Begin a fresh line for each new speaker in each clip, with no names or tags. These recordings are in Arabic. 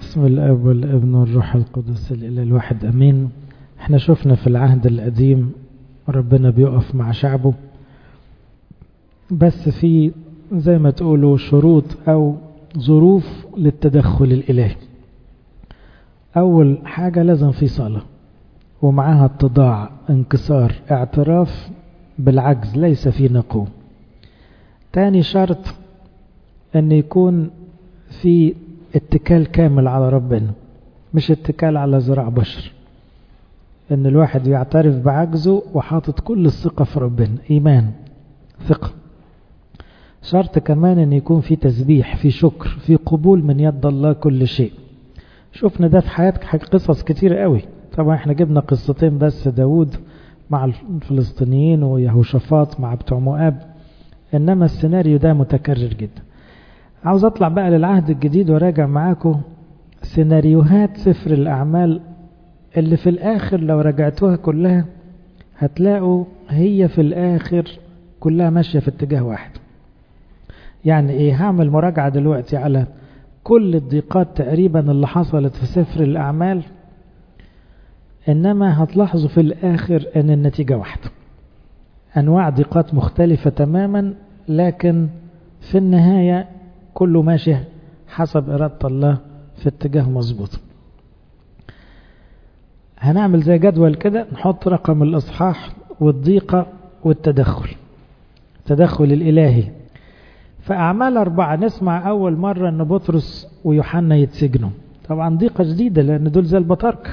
باسم الاب والابن والروح القدس الاله الواحد امين. احنا شفنا في العهد القديم ربنا بيقف مع شعبه، بس في زي ما تقولوا شروط او ظروف للتدخل الالهي. اول حاجة لازم في صلاة ومعها اتضاع، انكسار، اعتراف بالعجز، ليس في نقوم. تاني شرط ان يكون في اتكال كامل على ربنا، مش اتكال على ذراع بشر، ان الواحد يعترف بعجزه وحاطط كل الثقة في ربنا، ايمان ثقة. شرط كمان ان يكون في تسبيح، في شكر، في قبول من يد الله كل شيء. شفنا ده في حياتك قصص كتير قوي. طبعا احنا جبنا قصتين بس، داود مع الفلسطينيين ويهوشافاط مع بتوع مؤاب، انما السيناريو ده متكرر جدا. عاوز اطلع بقى للعهد الجديد وراجع معاكم سيناريوهات سفر الاعمال اللي في الاخر لو رجعتوها كلها هتلاقوا هي في الاخر كلها ماشية في اتجاه واحد. يعني ايه؟ هعمل مراجعة دلوقتي على كل الضيقات تقريبا اللي حصلت في سفر الاعمال، انما هتلاحظوا في الاخر ان النتيجة واحدة. انواع ضيقات مختلفة تماما، لكن في النهاية كله ماشي حسب إرادة الله في اتجاه مظبوط. هنعمل زي جدول كده، نحط رقم الإصحاح والضيقة والتدخل، التدخل الإلهي. فأعمال 4 نسمع أول مرة أن بطرس ويوحنا يتسجنوا. طبعا ضيقة جديدة لأن دول زي البطاركة،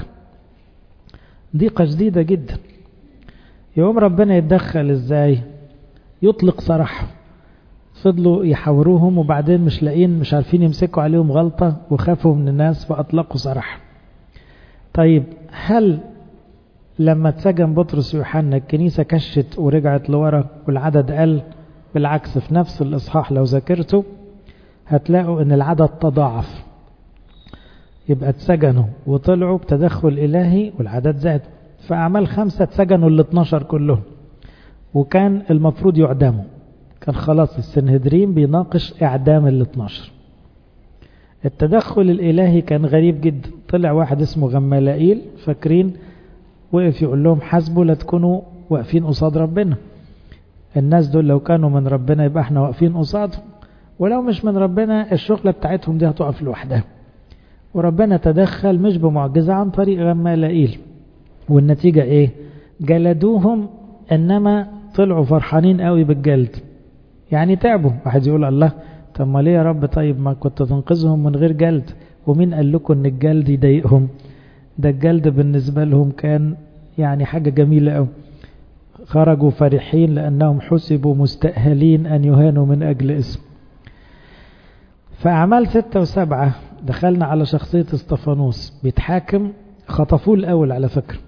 ضيقة جديدة جدا. يوم ربنا يتدخل إزاي؟ يطلق سراحهم. فضلوا يحاوروهم وبعدين مش لاقين، مش عارفين يمسكوا عليهم غلطة وخافوا من الناس فأطلقوا سراحهم. طيب هل لما اتسجن بطرس ويوحنا الكنيسة كشت ورجعت لورا والعدد قل؟ بالعكس، في نفس الإصحاح لو ذاكرته هتلاقوا ان العدد تضاعف. يبقى اتسجنوا وطلعوا بتدخل إلهي والعدد زاد. في أعمال 5 اتسجنوا ال 12 كلهم وكان المفروض يعدموا، كان خلاص السنهدرين بيناقش اعدام ال 12. التدخل الالهي كان غريب جدا. طلع واحد اسمه غمالائيل، فاكرين؟ وقف يقول لهم حاسبوا لا تكونوا واقفين قصاد ربنا. الناس دول لو كانوا من ربنا يبقى احنا واقفين قصادهم، ولو مش من ربنا الشغلة بتاعتهم دي هتقف لوحدها. وربنا تدخل مش بمعجزة، عن طريق غمالائيل. والنتيجة ايه؟ جلدوهم، انما طلعوا فرحانين قوي بالجلد. يعني تعبوا. واحد يقول الله، طب ما ليه يا رب؟ طيب ما كنت تنقذهم من غير جلد. ومين قال لكم ان الجلد يضايقهم؟ ده الجلد بالنسبة لهم كان يعني حاجة جميلة قوي. خرجوا فرحين لأنهم حسبوا مستأهلين أن يهانوا من أجل اسم. فأعمال 6 و7 دخلنا على شخصية استفانوس بيتحاكم. خطفوه الأول على فكرة،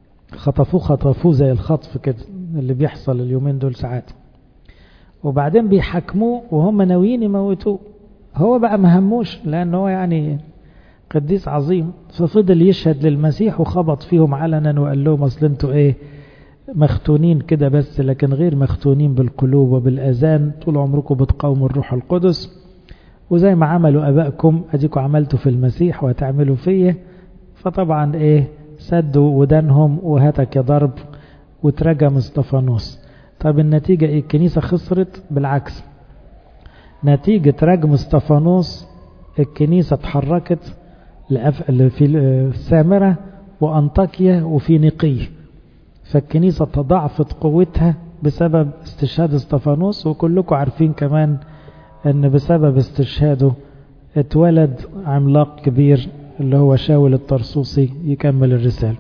خطفوه زي الخطف كده اللي بيحصل اليومين دول ساعات، وبعدين بيحكموه وهم ناويين يموتوه. هو بقى مهموش لأنه هو يعني قديس عظيم، ففضل يشهد للمسيح وخبط فيهم علنا وقال لهم اصل انتوا ايه، مختونين كده بس لكن غير مختونين بالقلوب وبالأذان، طول عمركم بتقاوموا الروح القدس، وزي ما عملوا أبائكم أديكم عملتوا في المسيح وهتعملوا فيه. فطبعا ايه، سدوا ودانهم وهاتك يا ضرب، وترجم استفانوس. طب النتيجة ايه؟ الكنيسة خسرت؟ بالعكس، نتيجة رجم استفانوس الكنيسة اتحركت في السامرة وأنطاكيا وفي نقية. فالكنيسة تضاعفت قوتها بسبب استشهاد استفانوس. وكلكم عارفين كمان ان بسبب استشهاده اتولد عملاق كبير اللي هو شاول الطرسوسي يكمل الرسالة.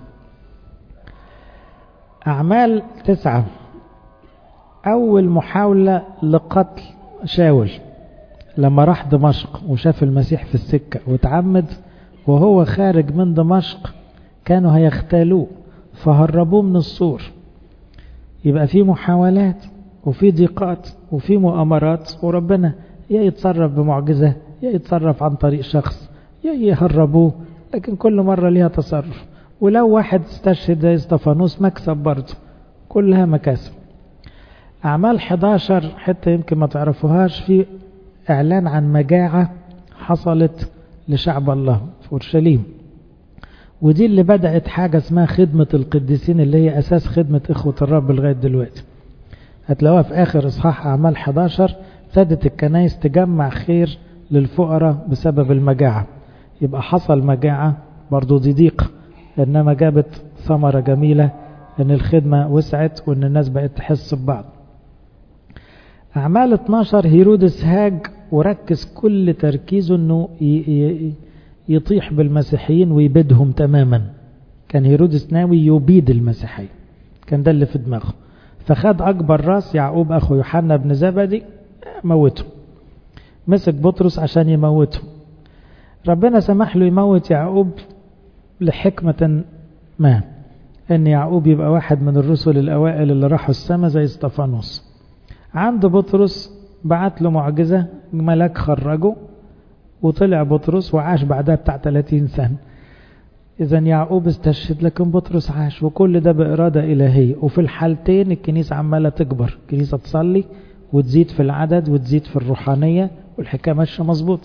أعمال 9 أول محاولة لقتل شاول لما راح دمشق وشاف المسيح في السكة وتعمد، وهو خارج من دمشق كانوا هيختالوه فهربوه من السور. يبقى في محاولات وفي ضيقات وفي مؤامرات، وربنا يا يتصرف بمعجزة يا يتصرف عن طريق شخص يا يهربوه، لكن كل مرة ليها تصرف. ولو واحد استشهد زي استفانوس مكسب برضه، كلها مكاسب. أعمال 11 حتى يمكن ما تعرفوهاش، في إعلان عن مجاعة حصلت لشعب الله في أورشليم. ودي اللي بدأت حاجة اسمها خدمة القديسين، اللي هي أساس خدمة إخوة الرب لغاية دلوقتي. هتلاقوها في آخر إصحاح أعمال 11. ابتدت الكنائس تجمع خير للفقراء بسبب المجاعة. يبقى حصل مجاعة برضو دي ضيق، إنما جابت ثمرة جميلة إن الخدمة وسعت وإن الناس بقت تحس ببعض. أعمال 12 هيرودس هاج وركز كل تركيزه إنه يطيح بالمسيحيين ويبيدهم تماما. كان هيرودس ناوي يبيد المسيحيين، كان ده اللي في دماغه. فخد أكبر راس يعقوب أخو يوحنا بن زبدي موته، مسك بطرس عشان يموته. ربنا سمح له يموت يعقوب لحكمة ما، ان يعقوب يبقى واحد من الرسل الأوائل اللي راحوا السماء زي استفانوس. عند بطرس بعت له معجزة، ملاك خرجه وطلع بطرس وعاش بعدها بتاع 30 سنة. إذا يعقوب استشهد لكن بطرس عاش، وكل ده بإرادة إلهية. وفي الحالتين الكنيسة عمالة تكبر، الكنيسة تصلي وتزيد في العدد وتزيد في الروحانية، والحكاية ماشية مظبوط.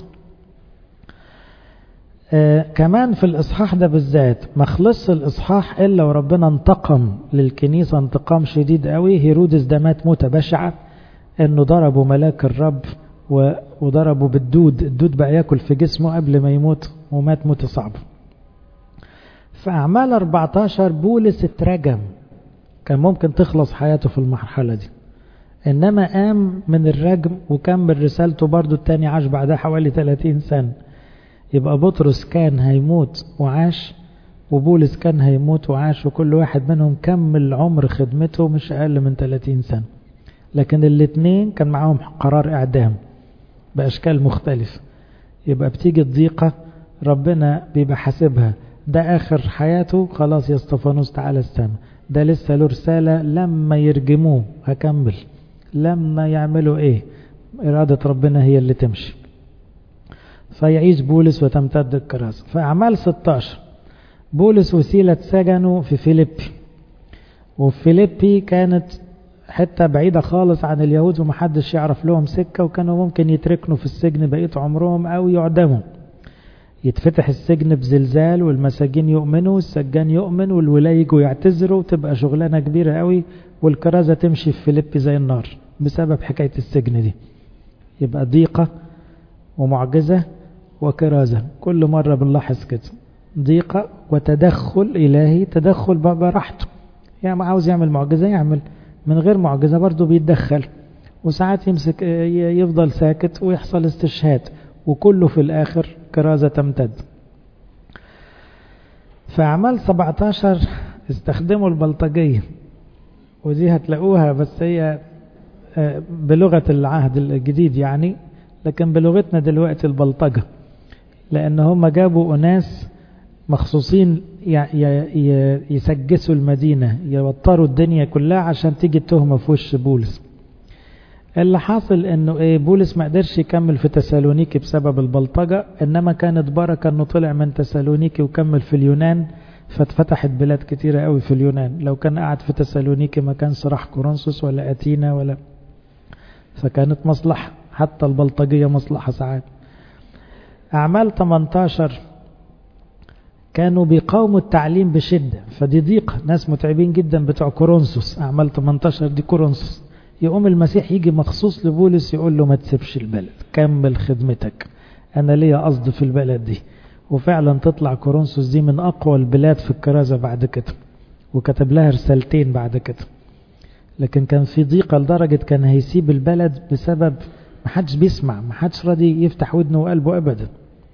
كمان في الإصحاح ده بالذات ما خلص الإصحاح إلا وربنا انتقم للكنيسة انتقام شديد قوي. هيرودس ده مات موتة بشعة، إنه ضربوا ملاك الرب وضربوا بالدود. الدود بقى ياكل في جسمه قبل ما يموت، ومات موتة صعبة. في أعمال 14 بولس اترجم، كان ممكن تخلص حياته في المرحلة دي، إنما قام من الرجم وكمل رسالته برضو. التاني عاش بعدها حوالي 30 سنة. يبقى بطرس كان هيموت وعاش، وبولس كان هيموت وعاش، وكل واحد منهم كمل عمر خدمته مش أقل من 30 سنة. لكن الاثنين كان معاهم قرار إعدام بأشكال مختلفة. يبقى بتيجي الضيقة ربنا بيبقى حاسبها، ده آخر حياته خلاص يا استفانوس تعالى السماء، ده لسه له رسالة، لما يرجموه هكمل، لما يعملوا ايه إرادة ربنا هي اللي تمشي. فيعيش بولس وتمتد الكراسة. في أعمال 16 بولس وسيلة سجنوا في فيليبي، وفي فيليبي كانت حتى بعيدة خالص عن اليهود ومحدش يعرف لهم سكة، وكانوا ممكن يتركنوا في السجن بقية عمرهم أو يعدموا. يتفتح السجن بزلزال والمساجين يؤمنوا والسجان يؤمن والولاة يجوا يعتذروا، وتبقى شغلانة كبيرة قوي، والكرازة تمشي في فيليبي زي النار بسبب حكاية السجن دي. يبقى ضيقة ومعجزة وكرازة، كل مرة بنلاحظ كده، ضيقة وتدخل إلهي. تدخل براحته، يعني ما عاوز يعمل معجزة يعمل، من غير معجزة برضو بيتدخل، وساعات يمسك يفضل ساكت ويحصل استشهاد، وكله في الآخر كرازة تمتد. في أعمال 17 استخدموا البلطجية، ودي هتلاقوها بس هي بلغة العهد الجديد يعني، لكن بلغتنا دلوقتي البلطجة، لأن هم جابوا أناس مخصوصين يسجسوا المدينة، يوتروا الدنيا كلها عشان تيجي التهمة في وش بولس. اللي حاصل انه بولس ما قدرش يكمل في تسالونيكي بسبب البلطجة، انما كانت بركة انه طلع من تسالونيكي وكمل في اليونان، فاتفتحت بلاد كتيرة قوي في اليونان. لو كان قاعد في تسالونيكي ما كانش راح كورنثوس ولا أتينا ولا، فكانت مصلحة، حتى البلطجية مصلحة ساعات. أعمال 18 كانوا بيقاوموا التعليم بشدة، فدي ضيقة، ناس متعبين جدا بتوع كورنثوس. أعمال 18 دي كورنثوس. يقوم المسيح يجي مخصوص لبولس يقول له ما تسيبش البلد، كمل خدمتك، أنا ليا قصد في البلد دي. وفعلا تطلع كورنثوس دي من أقوى البلاد في الكرازة بعد كده، وكتب لها رسالتين بعد كده. لكن كان في ضيقة لدرجة كان هيسيب البلد بسبب محدش بيسمع، محدش راضي يفتح ودنه وقلبه أبدا.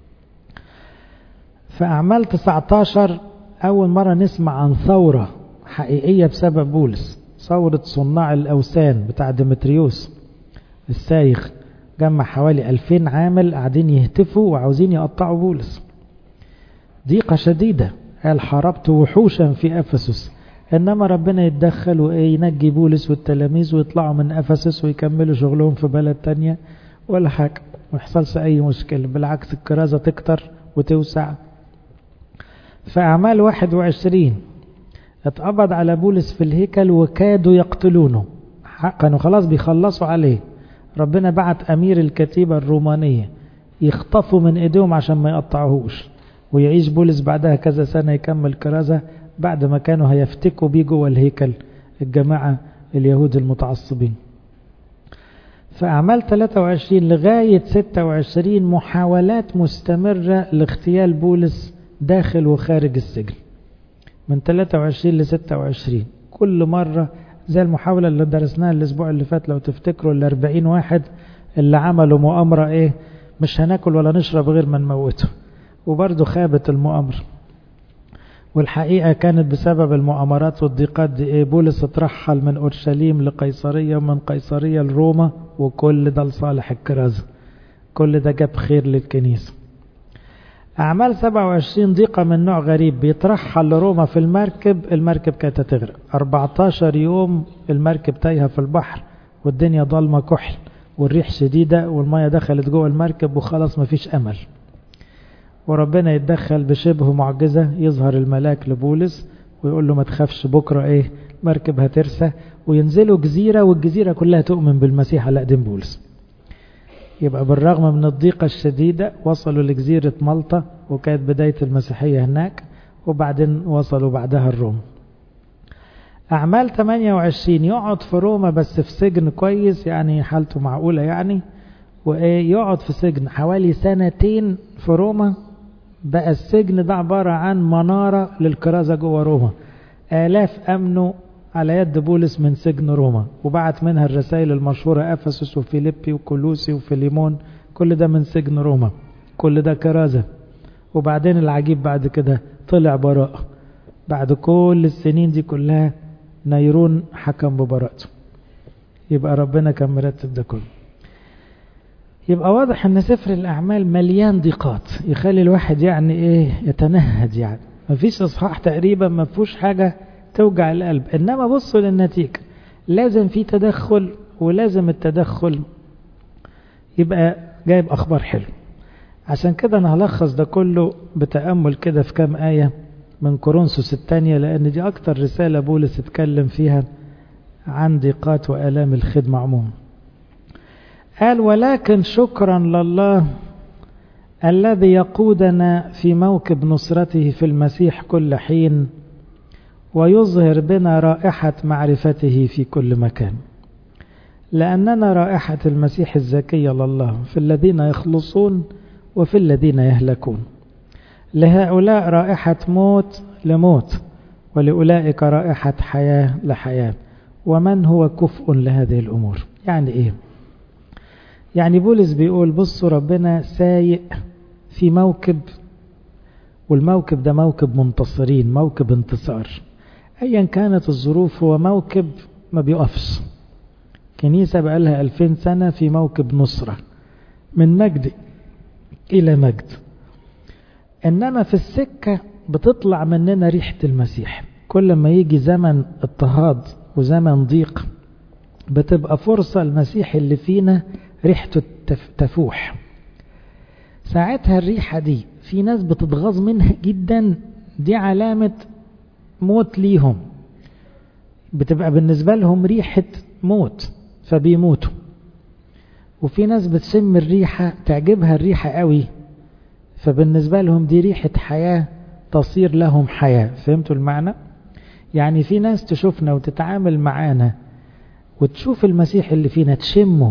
في أعمال 19 أول مرة نسمع عن ثورة حقيقية بسبب بولس، ثورة صناع الأوثان بتاع ديمتريوس السايخ. جمع حوالي 2000 عامل قاعدين يهتفوا وعاوزين يقطعوا بولس. ضيقة شديدة، قال حاربت وحوشا في أفسس، إنما ربنا يتدخل وينجي بولس والتلاميذ ويطلعوا من أفسس ويكملوا شغلهم في بلد تانية ولا حاجة، ما يحصلش أي مشكلة، بالعكس الكرازة تكتر وتوسع. في أعمال 21 اتقبض على بولس في الهيكل وكادوا يقتلونه، كانوا خلاص بيخلصوا عليه. ربنا بعت أمير الكتيبة الرومانية يخطفوا من ايديهم عشان ما يقطعوهوش، ويعيش بولس بعدها كذا سنة يكمل كرازة بعد ما كانوا هيفتكوا بيه جوه الهيكل الجماعة اليهود المتعصبين. فأعمال 23 لغاية 26 محاولات مستمرة لاغتيال بولس داخل وخارج السجن، من 23 ل 26 كل مرة، زي المحاولة اللي درسناها الأسبوع اللي فات لو تفتكروا، 40 واحد اللي عملوا مؤامرة مش هناكل ولا نشرب غير ما نموته، وبرضه خابت المؤامرة. والحقيقة كانت بسبب المؤامرات والضيقات دي بولس اترحل من أورشليم لقيصرية ومن قيصرية لروما، وكل ده لصالح الكرازة، كل ده جاب خير للكنيسة. أعمال 27 ضيقة من نوع غريب، بيترحل لروما في المركب كانت هتغرق 14 يوم، المركب تايهة في البحر والدنيا ضلمة كحل والريح شديدة والمية دخلت جوه المركب وخلاص مفيش أمل، وربنا يتدخل بشبه معجزة، يظهر الملاك لبولس ويقول له ما تخافش بكرة مركب هترسى، وينزلوا جزيرة والجزيرة كلها تؤمن بالمسيح على قدام بولس. يبقى بالرغم من الضيقة الشديدة وصلوا لجزيرة مالطا، وكانت بداية المسيحية هناك، وبعدين وصلوا بعدها الروم. أعمال 28 يقعد في روما بس في سجن كويس، يعني حالته معقولة ويقعد في سجن حوالي 2 في روما. بقى السجن ده عبارة عن منارة للكرازة جوه روما، آلاف أمنوا على يد بولس من سجن روما، وبعت منها الرسائل المشهورة أفسس وفيليبي وكولوسي وفيليمون، كل ده من سجن روما، كل ده كرازة. وبعدين العجيب بعد كده طلع براءة، بعد كل السنين دي كلها نيرون حكم ببراءته. يبقى ربنا كان مرتب ده كله. يبقى واضح ان سفر الأعمال مليان ضيقات يخلي الواحد يتنهد، مفيش اصحاح تقريبا ما فيهوش حاجة توجع القلب، انما بصوا للنتيجة، لازم في تدخل، ولازم التدخل يبقى جايب اخبار حلو. عشان كده انا هلخص ده كله بتأمل كده في كام آية من كورنثوس الثانية، لان دي اكتر رسالة بولس اتكلم فيها عن ضيقات وآلام الخدمة عموما. قال ولكن شكرا لله الذي يقودنا في موكب نصرته في المسيح كل حين، ويظهر بنا رائحة معرفته في كل مكان، لأننا رائحة المسيح الزكية لله في الذين يخلصون وفي الذين يهلكون. لهؤلاء رائحة موت لموت، ولأولئك رائحة حياة لحياة، ومن هو كفء لهذه الأمور. يعني بولس بيقول بصوا ربنا سايق في موكب، والموكب ده موكب منتصرين، موكب انتصار، ايا كانت الظروف، هو موكب ما بيقفش. كنيسة بقالها 2000 سنة في موكب نصرة من مجد الى مجد، انما في السكة بتطلع مننا ريحة المسيح. كل ما يجي زمن اضطهاد وزمن ضيق بتبقى فرصة المسيح اللي فينا ريحته تفوح. ساعتها الريحة دي في ناس بتتغاظ منها جدا، دي علامة موت ليهم، بتبقى بالنسبة لهم ريحة موت فبيموتوا. وفي ناس بتشم الريحة تعجبها الريحة قوي، فبالنسبة لهم دي ريحة حياة تصير لهم حياة. فهمتوا المعنى؟ يعني في ناس تشوفنا وتتعامل معانا وتشوف المسيح اللي فينا تشمه،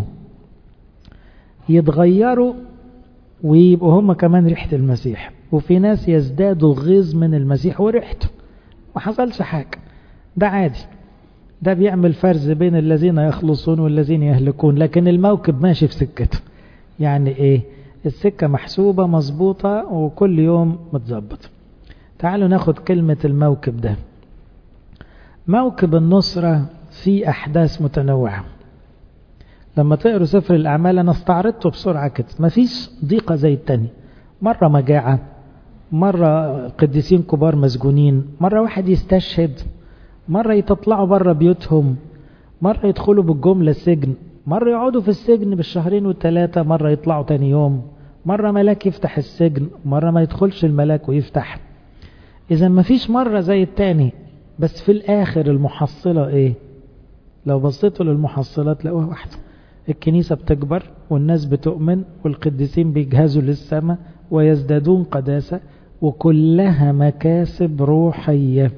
يتغيروا ويبقوا هم كمان ريحة المسيح. وفي ناس يزدادوا غيظ من المسيح وريحته، ما حصلش حاجة، ده عادي، ده بيعمل فرز بين الذين يخلصون والذين يهلكون، لكن الموكب ماشي في سكته. يعني السكة محسوبة مظبوطة وكل يوم متظبط. تعالوا ناخد كلمة الموكب ده. موكب النصرة في أحداث متنوعة. لما تقروا سفر الأعمال أنا استعرضته بسرعة كده، مفيش ضيقة زي التاني. مرة مجاعة، مرة قديسين كبار مسجونين، مرة واحد يستشهد، مرة يتطلعوا بره بيوتهم، مرة يدخلوا بالجملة السجن، مرة يقعدوا في السجن بالشهرين والثلاثة، مرة يطلعوا تاني يوم، مرة ملاك يفتح السجن، مرة ما يدخلش الملاك ويفتح. إذا مفيش مرة زي التاني، بس في الآخر المحصلة لو بصيتوا للمحصلات لقوها واحدة، الكنيسة بتكبر والناس بتؤمن والقديسين بيجهزوا للسماء ويزدادون قداسة، وكلها مكاسب روحية.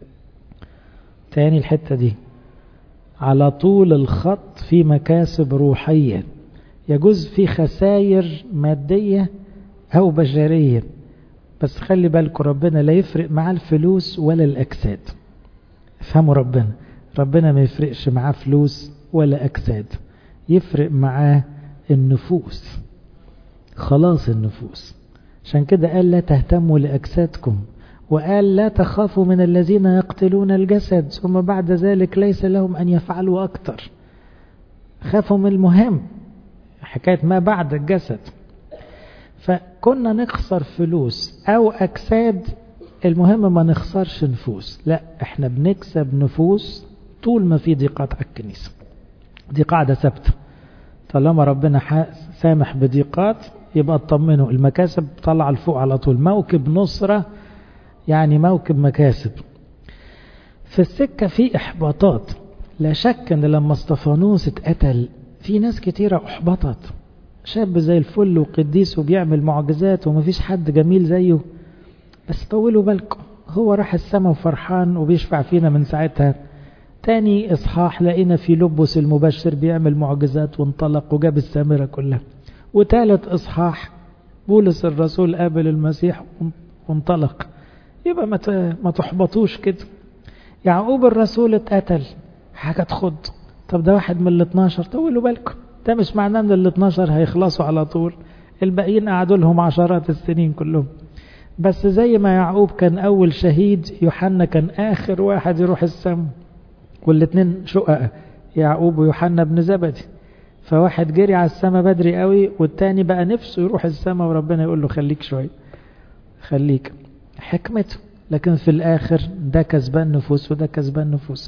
تاني الحتة دي، على طول الخط في مكاسب روحية. يجوز في خسائر مادية أو بشرية، بس خلي بالكم ربنا لا يفرق مع الفلوس ولا الأجساد. افهموا ربنا ما يفرقش معاه فلوس ولا أجساد، يفرق معاه النفوس، خلاص النفوس. عشان كده قال لا تهتموا لأجسادكم، وقال لا تخافوا من الذين يقتلون الجسد ثم بعد ذلك ليس لهم أن يفعلوا أكتر. خافوا من المهم، حكاية ما بعد الجسد. فكنا نخسر فلوس أو أجساد، المهم ما نخسرش نفوس. لا، احنا بنكسب نفوس طول ما في ضيقات على الكنيسة. دي قاعدة ثابتة، طالما ربنا سامح بضيقات يبقى اطمنوا، المكاسب طلع لفوق على طول. موكب نصرة يعني موكب مكاسب. في السكة في إحباطات، لا شك أن لما اسطفانوس اتقتل في ناس كتيرة أحبطت. شاب زي الفل وقديس وبيعمل معجزات ومفيش حد جميل زيه، بس طولوا بالكم هو راح السماء وفرحان وبيشفع فينا من ساعتها. تاني إصحاح لقينا في لبس المبشر بيعمل معجزات وانطلق وجاب السامرة كلها. وثالث إصحاح بولس الرسول قابل المسيح وانطلق. يبقى ما تحبطوش كده. يعقوب الرسول اتقتل، حاجة تخض. طب ده واحد من ال12، طولوا بالكم، ده مش معناه ان ال12 هيخلصوا على طول، الباقيين قعدوا لهم عشرات السنين كلهم. بس زي ما يعقوب كان أول شهيد، يوحنا كان آخر واحد يروح السماء، والاثنين شقق يعقوب ويوحنا بن زبدي. فواحد جري على السماء بدري قوي، والتاني بقى نفسه يروح السماء وربنا يقول له خليك شوية، خليك، حكمته. لكن في الآخر ده كسبان نفوس وده كسبان نفوس.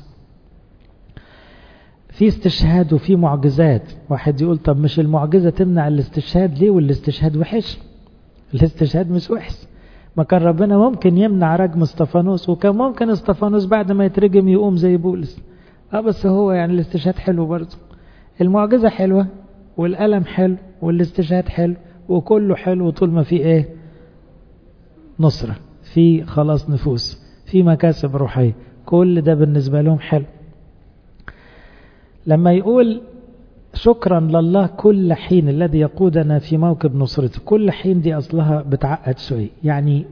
في استشهاد وفي معجزات. واحد يقول طب مش المعجزة تمنع الاستشهاد ليه؟ والاستشهاد وحش؟ الاستشهاد مش وحش. ما كان ربنا ممكن يمنع رجم اسطفانوس، وكان ممكن اسطفانوس بعد ما يترجم يقوم زي بولس. بس هو يعني الاستشهاد حلو برضه. المعجزة حلوة والألم حلو والاستشهاد حلو وكله حلو طول ما في ايه؟ نصرة، في خلاص نفوس، في مكاسب روحية، كل ده بالنسبة لهم حلو. لما يقول شكرا لله كل حين الذي يقودنا في موكب نصرته، كل حين دي أصلها بتعقد شوي. يعني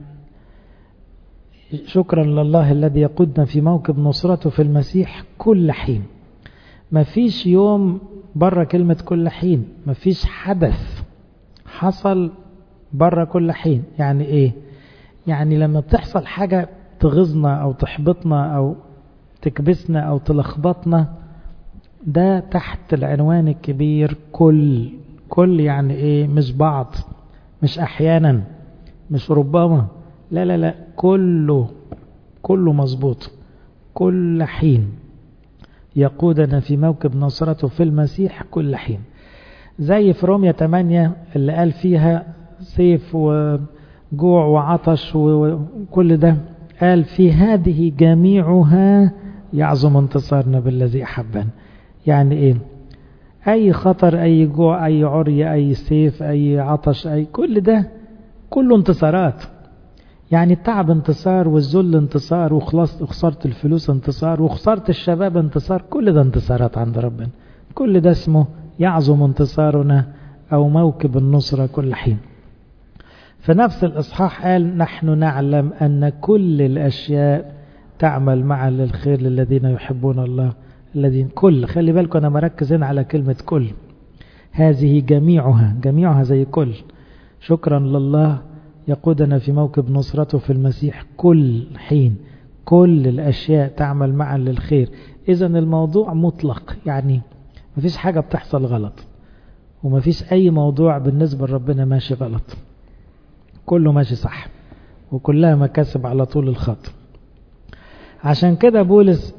شكرا لله الذي يقودنا في موكب نصرته في المسيح كل حين. ما فيش يوم بره كلمة كل حين، ما فيش حدث حصل بره كل حين. يعني ايه؟ يعني لما بتحصل حاجة تغيظنا أو تحبطنا أو تكبسنا أو تلخبطنا، ده تحت العنوان الكبير كل. يعني ايه؟ مش بعض، مش احيانا، مش ربما، لا لا لا، كله مظبوط. كل حين يقودنا في موكب نصرته في المسيح كل حين. زي في رومية 8 اللي قال فيها سيف وجوع وعطش وكل ده، قال في هذه جميعها يعظم انتصارنا بالذي أحبنا. يعني ايه؟ اي خطر، اي جوع، اي عري، اي سيف، اي عطش، اي كل ده كله انتصارات. يعني التعب انتصار، والذل انتصار، وخسارة الفلوس انتصار، وخسارة الشباب انتصار، كل ده انتصارات عند ربنا. كل ده اسمه يعظم انتصارنا او موكب النصرة كل حين. في نفس الإصحاح قال نحن نعلم أن كل الأشياء تعمل معا للخير للذين يحبون الله الذين. كل، خلي بالكم أنا مركزين على كلمة كل. هذه جميعها زي كل. شكرا لله يقودنا في موكب نصرته في المسيح كل حين. كل الأشياء تعمل معا للخير. إذن الموضوع مطلق، يعني مفيش حاجة بتحصل غلط، ومفيش أي موضوع بالنسبة لربنا ماشي غلط، كله ماشي صح، وكلها مكاسب على طول الخط. عشان كده بولس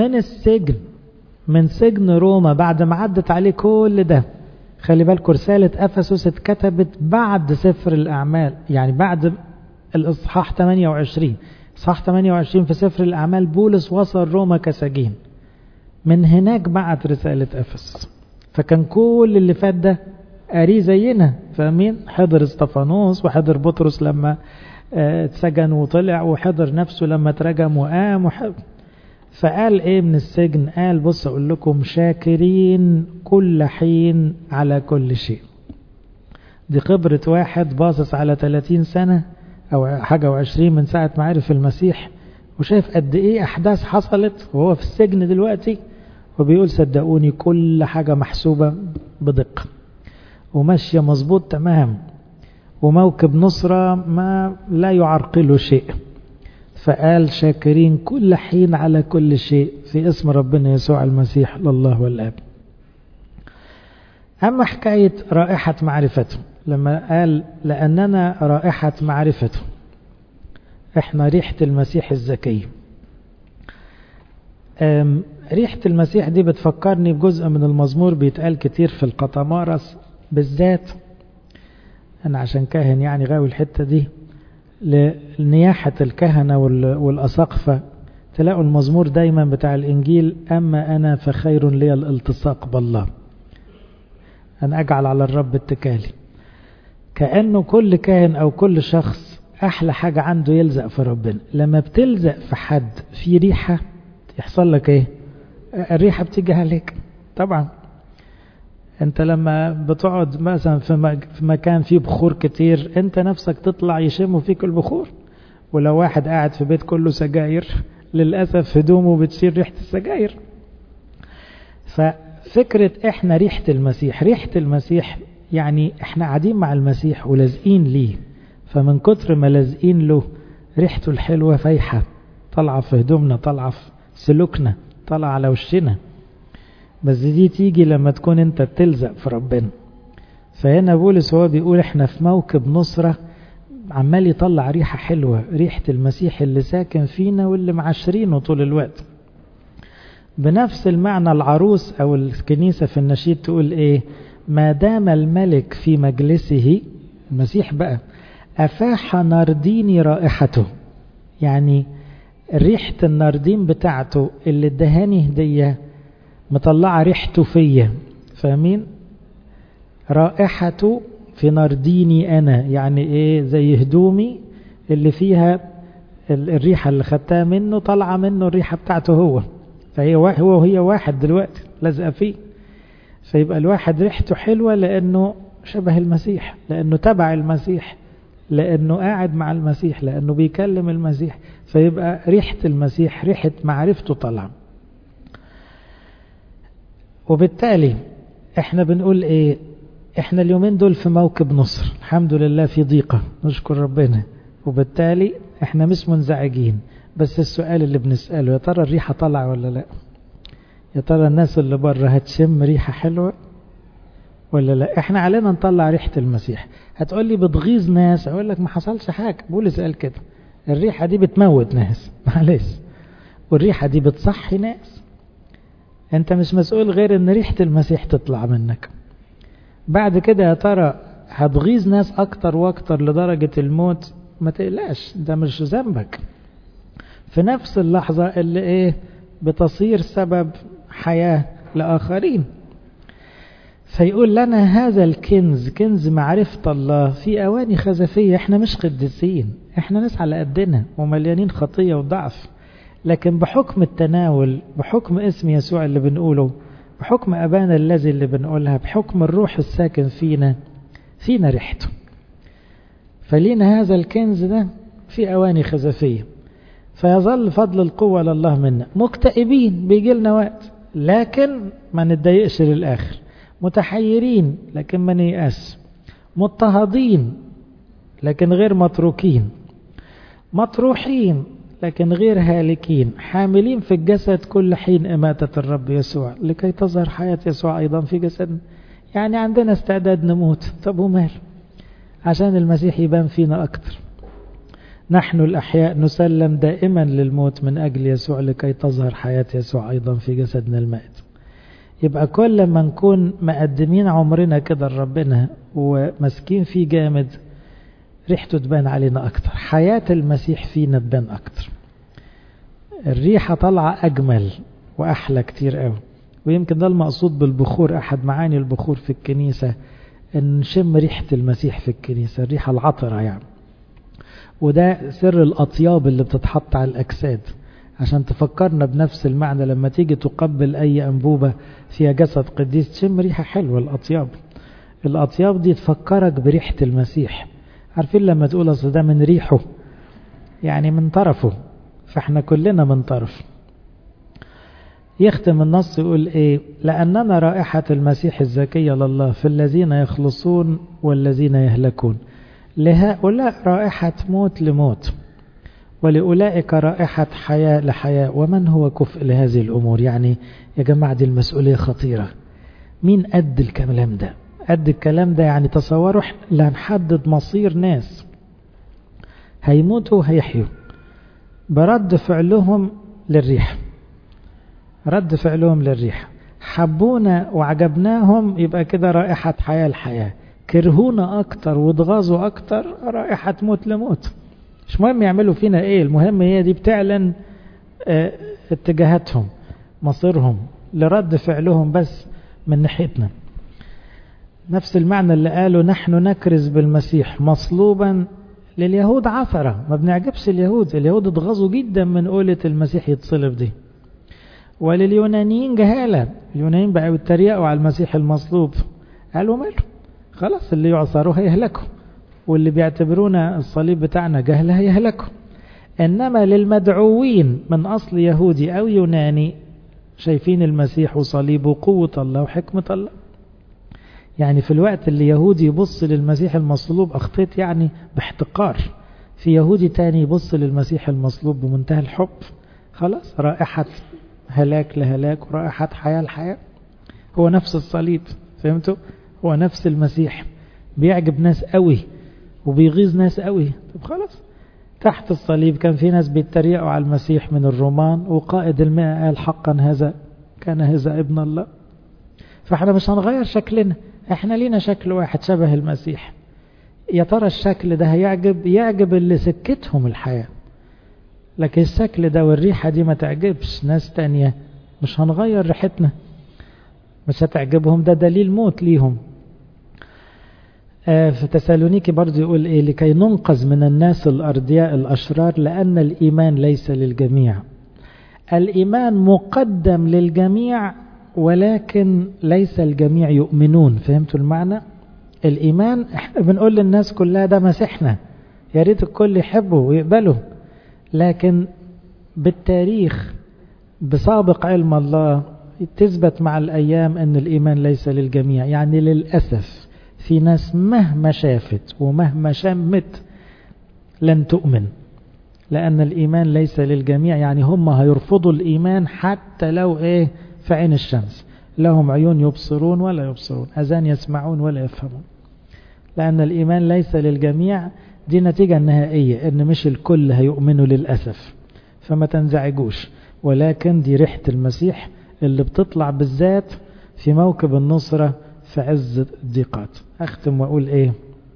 من سجن روما بعد ما عدت عليه كل ده. خلي بالكم رسالة أفسس اتكتبت بعد سفر الأعمال، يعني بعد الإصحاح 28. إصحاح 28 في سفر الأعمال بولس وصل روما كسجين، من هناك بعت رسالة أفسس. فكان كل اللي فات ده قاريه زينا، فاهمين؟ حضر استفانوس وحضر بطرس لما اتسجن وطلع، وحضر نفسه لما اترجم وقام فقال ايه من السجن؟ قال بص اقول لكم شاكرين كل حين على كل شيء. دي خبرة واحد باصص على 30 سنة او حاجة و20 من ساعة ما عرف المسيح، وشايف قد ايه احداث حصلت وهو في السجن دلوقتي، وبيقول صدقوني كل حاجة محسوبة بدقة وماشية مظبوط تمام، وموكب نصرة ما لا يعرقله شيء. فقال شاكرين كل حين على كل شيء في اسم ربنا يسوع المسيح لله والآب. أما حكاية رائحة معرفته، لما قال لأننا رائحة معرفته، احنا ريحة المسيح الزكي. ريحة المسيح دي بتفكرني بجزء من المزمور بيتقال كتير في القطمارس بالذات، أنا عشان كاهن يعني غاوي الحتة دي، لنياحة الكهنة والأساقفة. تلاقوا المزمور دايما بتاع الإنجيل أما أنا فخير لي الالتصاق بالله، أن أجعل على الرب اتكالي. كأنه كل كاهن أو كل شخص أحلى حاجة عنده يلزق في ربنا. لما بتلزق في حد في ريحة يحصل لك إيه؟ الريحة بتيجي عليك طبعا. انت لما بتقعد مثلا في مكان فيه بخور كتير، انت نفسك تطلع يشموا فيك البخور. ولو واحد قاعد في بيت كله سجاير، للأسف هدومه بتصير ريحة السجاير. ففكرة احنا ريحة المسيح، ريحة المسيح يعني احنا قاعدين مع المسيح ولازقين ليه، فمن كتر ما لازقين له ريحته الحلوة فايحة، طالعة في هدومنا، طالعة في سلوكنا، طالعة على وشنا. بس دي تيجي لما تكون انت بتلزق في ربنا. فهنا بولس هو بيقول احنا في موكب نصرة عمال يطلع ريحة حلوة، ريحة المسيح اللي ساكن فينا واللي معشرينه طول الوقت. بنفس المعنى العروس او الكنيسة في النشيد تقول ايه؟ ما دام الملك في مجلسه، المسيح بقى، افاح نارديني رائحته. يعني ريحة الناردين بتاعته اللي ادهاني هدية مطلعة ريحته فيا، فاهمين؟ رائحته في نارديني أنا، يعني إيه؟ زي هدومي اللي فيها الريحة اللي خدتها منه طلع منه الريحة بتاعته هو، فهي هو وهي واحد دلوقتي لازقة فيه. فيبقى الواحد ريحته حلوة لأنه شبه المسيح، لأنه تبع المسيح، لأنه قاعد مع المسيح، لأنه بيكلم المسيح. فيبقى ريحة المسيح ريحة معرفته طلع. وبالتالي احنا بنقول ايه؟ احنا اليومين دول في موكب نصر، الحمد لله، في ضيقة نشكر ربنا، وبالتالي احنا مش منزعجين. بس السؤال اللي بنسأله، يا ترى الريحة طلع ولا لا؟ يا ترى الناس اللي بره هتشم ريحة حلوة ولا لا؟ احنا علينا نطلع ريحة المسيح. هتقول لي بتغيظ ناس، اقول لك ما حصلش حاجة، بولس قال كده، الريحة دي بتموت ناس معلش، والريحة دي بتصحي ناس. انت مش مسؤول غير ان ريحة المسيح تطلع منك. بعد كده يا ترى هتغيظ ناس اكتر واكتر لدرجة الموت؟ ما تقلقش، ده مش ذنبك. في نفس اللحظة اللي ايه بتصير سبب حياة لآخرين. فيقول لنا هذا الكنز، كنز معرفة الله، في أواني خزفية. احنا مش قديسين، احنا ناس على قدنا ومليانين خطية وضعف، لكن بحكم التناول، بحكم اسم يسوع اللي بنقوله، بحكم أبانا الذي اللي بنقولها، بحكم الروح الساكن فينا ريحته. فلينا هذا الكنز ده في أواني خزفية. فيظل فضل القوة لله منا. مكتئبين بيجي لنا وقت، لكن ما نتضايقش للآخر. متحيرين لكن ما نيأس. مضطهدين لكن غير متروكين. مطروحين لكن غير هالكين. حاملين في الجسد كل حين إماتة الرب يسوع لكي تظهر حياة يسوع أيضا في جسدنا. يعني عندنا استعداد نموت، طب ومال، عشان المسيح يبان فينا أكتر. نحن الأحياء نسلم دائما للموت من أجل يسوع لكي تظهر حياة يسوع أيضا في جسدنا المائت. يبقى كل ما نكون مقدمين عمرنا كده لربنا ومسكين فيه جامد، ريحته تبان علينا أكتر، حياة المسيح فينا تبان أكتر، الريحة طالعة أجمل وأحلى كتير قوي. ويمكن ده المقصود بالبخور. أحد معاني البخور في الكنيسة أن نشم ريحة المسيح في الكنيسة، الريحة العطرة يعني. وده سر الأطياب اللي بتتحط على الأجساد عشان تفكرنا بنفس المعنى. لما تيجي تقبل أي أنبوبة فيها جسد قديس تشم ريحة حلوة. الأطياب دي تفكرك بريحة المسيح. عارفين لما تقول أصل ده من ريحه يعني من طرفه، فاحنا كلنا من طرف. يختم النص يقول ايه؟ لأننا رائحة المسيح الزكية لله في الذين يخلصون والذين يهلكون، لهؤلاء رائحة موت لموت ولأولئك رائحة حياة لحياة، ومن هو كفء لهذه الأمور؟ يعني يا جماعة دي المسؤولية خطيرة. مين قد الكلام ده؟ قد الكلام ده يعني تصوروا لا نحدد مصير ناس هيموتوا وهيحيوا برد فعلهم للريح. رد فعلهم للريح. حبونا وعجبناهم يبقى كده رائحة حياة الحياة، كرهونا أكتر واتغاظوا أكتر رائحة موت لموت. مش مهم يعملوا فينا إيه، المهم هي دي بتعلن اتجاهاتهم مصيرهم لرد فعلهم بس من ناحيتنا. نفس المعنى اللي قالوا نحن نكرز بالمسيح مصلوبا لليهود عثرة. ما بنعجبش اليهود اتغاظوا جدا من قولة المسيح يتصلب دي. ولليونانيين جهالة، اليونانيين بقوا يتريقوا على المسيح المصلوب، قالوا ماله خلاص اللي يعصروا هيهلكوا، واللي بيعتبرونا الصليب بتاعنا جهل هيهلكوا. إنما للمدعوين من أصل يهودي أو يوناني شايفين المسيح وصليبه قوة الله وحكمة الله. يعني في الوقت اللي يهودي يبص للمسيح المصلوب أخطيت يعني باحتقار، في يهودي تاني يبص للمسيح المصلوب بمنتهى الحب. خلاص رائحة هلاك لهلاك ورائحة حياة لحياة. هو نفس الصليب، فهمتوا؟ هو نفس المسيح بيعجب ناس قوي وبيغيظ ناس قوي. طب خلاص تحت الصليب كان في ناس بيتريقوا على المسيح من الرومان، وقائد 100 قال حقا هذا كان هذا ابن الله. فاحنا مش هنغير شكلنا، احنا لينا شكل واحد شبه المسيح. يا ترى الشكل ده يعجب اللي سكتهم الحياة، لكن الشكل ده والريحة دي ما تعجبش ناس تانية، مش هنغير ريحتنا، مش هتعجبهم، ده دليل موت ليهم. في تسالونيكي برضو يقول ايه؟ لكي ننقذ من الناس الأردياء الأشرار لأن الإيمان ليس للجميع. الإيمان مقدم للجميع ولكن ليس الجميع يؤمنون. فهمتوا المعنى؟ الإيمان احنا بنقول للناس كلها ده مسيحنا، يا ريت الكل يحبه ويقبله، لكن بالتاريخ بسابق علم الله تثبت مع الأيام أن الإيمان ليس للجميع. يعني للأسف في ناس مهما شافت ومهما شمت لن تؤمن، لأن الإيمان ليس للجميع. يعني هم هيرفضوا الإيمان حتى لو إيه في عين الشمس، لهم عيون يبصرون ولا يبصرون، أذان يسمعون ولا يفهمون، لأن الإيمان ليس للجميع. دي نتيجة نهائية أن مش الكل هيؤمنوا للأسف، فما تنزعجوش، ولكن دي ريحة المسيح اللي بتطلع بالذات في موكب النصرة في عز الضيقات. أختم وأقول إيه؟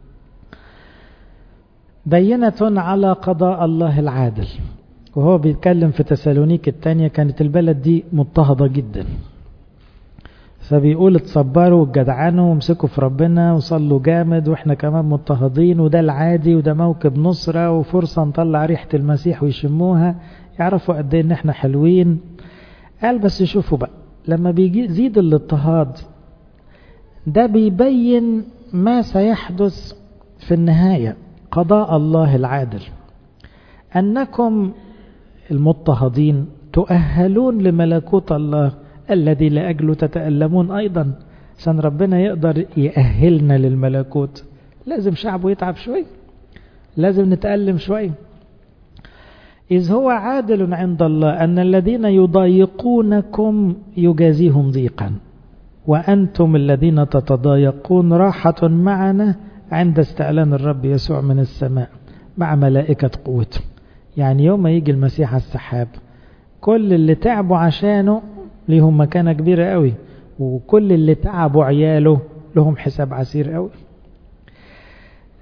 بينة على قضاء الله العادل. وهو بيتكلم في تسالونيك الثانية كانت البلد دي مضطهدة جدا، فبيقول اتصبروا وجدعنوا وامسكوا في ربنا وصلوا جامد، واحنا كمان مضطهدين، وده العادي وده موكب نصرة وفرصة نطلع ريحة المسيح ويشموها يعرفوا قد ايه ان احنا حلوين. قال بس شوفوا بقى لما بيزيد الاضطهاد ده بيبين ما سيحدث في النهاية، قضاء الله العادل، أنكم المضطهدين تؤهلون لملكوت الله الذي لأجله تتألمون أيضا. عشان ربنا يقدر يأهلنا للملكوت لازم شعبه يتعب شوي، لازم نتألم شوي. إذ هو عادل عند الله أن الذين يضايقونكم يجازيهم ضيقا، وأنتم الذين تتضايقون راحة معنا عند استعلان الرب يسوع من السماء مع ملائكة قوته. يعني يوم ما يجي المسيح على السحاب كل اللي تعبوا عشانه لهم مكانة كبيرة قوي، وكل اللي تعبوا عياله لهم حساب عسير قوي.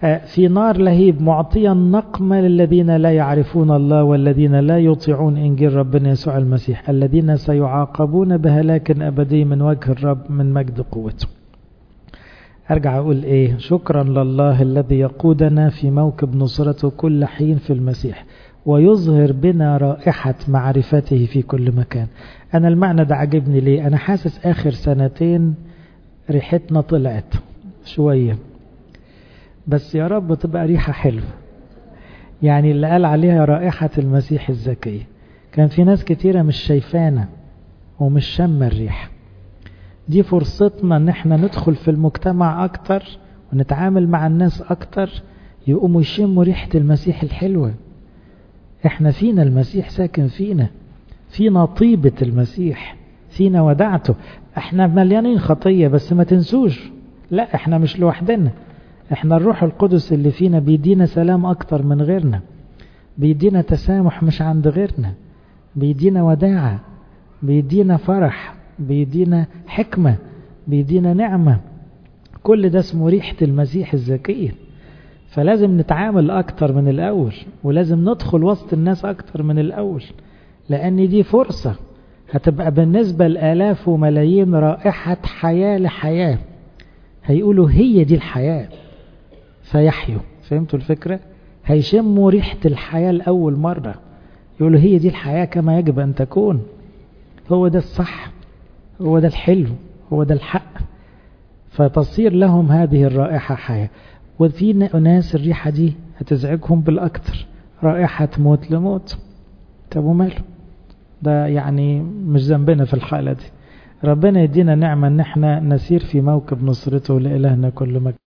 في نار لهيب معطيا نقمة للذين لا يعرفون الله والذين لا يطيعون إنجيل ربنا يسوع المسيح الذين سيعاقبون بهلاك أبدي من وجه الرب من مجد قوته. أرجع أقول إيه؟ شكرا لله الذي يقودنا في موكب نصرته كل حين في المسيح ويظهر بنا رائحة معرفته في كل مكان. أنا المعنى ده عجبني ليه؟ أنا حاسس آخر سنتين ريحتنا طلعت شوية، بس يا رب تبقى ريحة حلوة. يعني اللي قال عليها رائحة المسيح الزكية، كان في ناس كتيرة مش شايفانا ومش شم الريح. دي فرصتنا ان احنا ندخل في المجتمع اكتر ونتعامل مع الناس اكتر، يقوموا يشموا ريحة المسيح الحلوة. احنا فينا المسيح ساكن فينا طيبة المسيح، فينا ودعته. احنا مليانين خطية بس ما تنسوش، لا احنا مش لوحدنا، احنا الروح القدس اللي فينا بيدينا سلام اكتر من غيرنا، بيدينا تسامح مش عند غيرنا، بيدينا وداعة، بيدينا فرح، بيدينا حكمة، بيدينا نعمة. كل ده اسمه ريحة المسيح الزكية. فلازم نتعامل أكتر من الأول، ولازم ندخل وسط الناس أكتر من الأول، لأن دي فرصة هتبقى بالنسبة لآلاف وملايين رائحة حياة لحياة، هيقولوا هي دي الحياة فيحيوا. فهمتوا الفكرة؟ هيشموا ريحة الحياة لأول مرة، يقولوا هي دي الحياة كما يجب أن تكون، هو ده الصح، هو ده الحلو، هو ده الحق. فتصير لهم هذه الرائحة حياة. وفي ناس الريحة دي هتزعجهم بالأكثر، رائحة موت لموت. طب وماله؟ ده يعني مش ذنبنا في الحالة دي. ربنا يدينا نعمة ان احنا نسير في موكب نصرته. لإلهنا كل مجد.